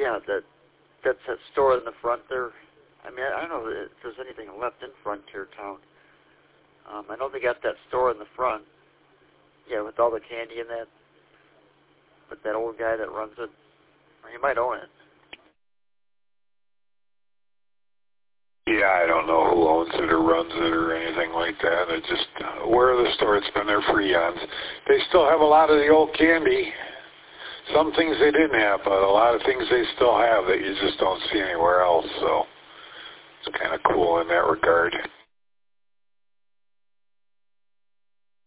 yeah, that's that store in the front there. I mean, I don't know if there's anything left in Frontier Town. I know they got that store in the front, yeah, with all the candy in that, with that old guy that runs it. Or he might own it. Yeah, I don't know who owns it or runs it or anything like that. I just aware of the store. It's been there for eons. They still have a lot of the old candy. Some things they didn't have, but a lot of things they still have that you just don't see anywhere else. So it's kind of cool in that regard.